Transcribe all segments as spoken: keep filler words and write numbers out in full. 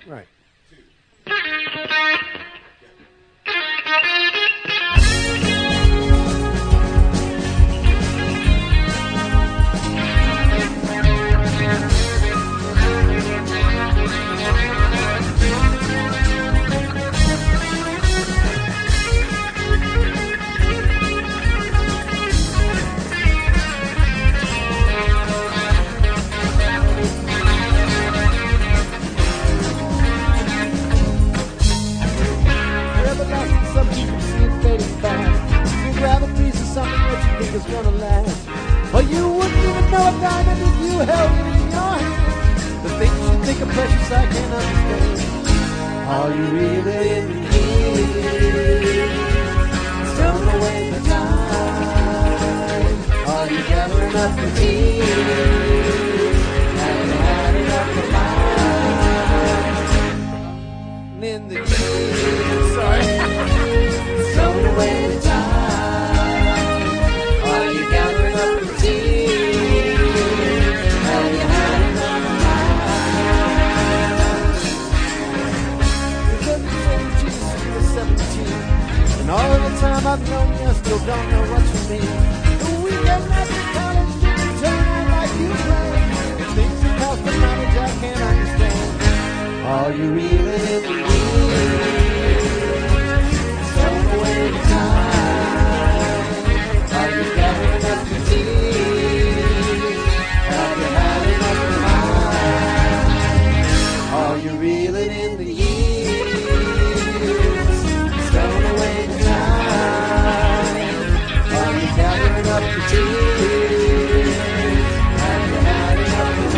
Right. Is gonna last. Or you wouldn't even know a diamond if you held it in your hand. The things you think are precious I can't understand. Are you really in here? Stowing away the time. Are you gathering up the tears? Have you had enough of mine? In the years, sorry. Stowing away the time. And all of the time I've known you, I still don't know what you mean. The weekend after college didn't turn out like you planned. The things that cost the knowledge I can't understand. Are you really in the years? Stowing away the time. Are you gathering up the tears? Have you had enough of mine? Are you reeling in the years? Gathering up the tears, have you had enough of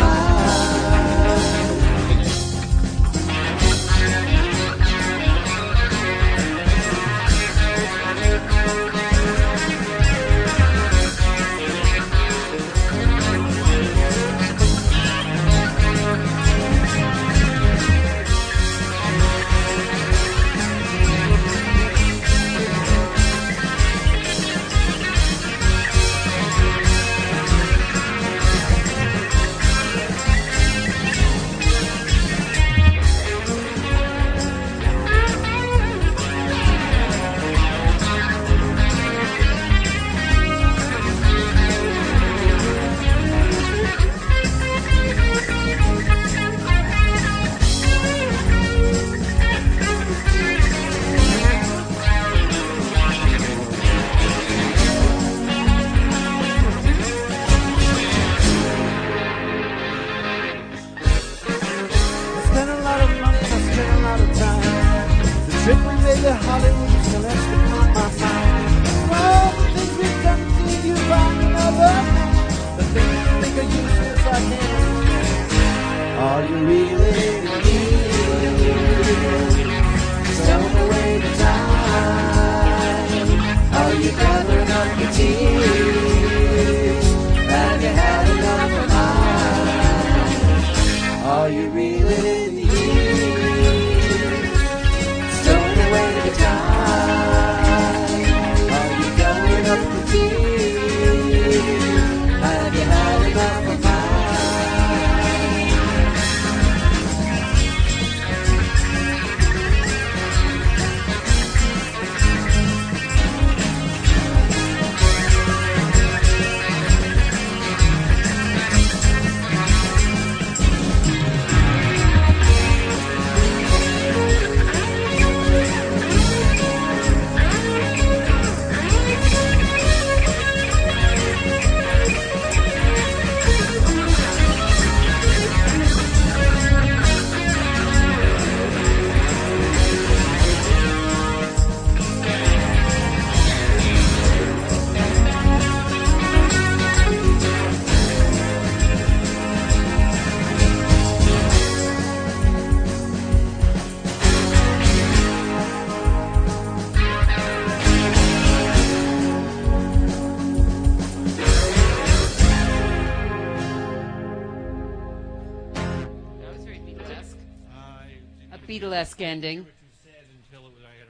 Beatlesque ending.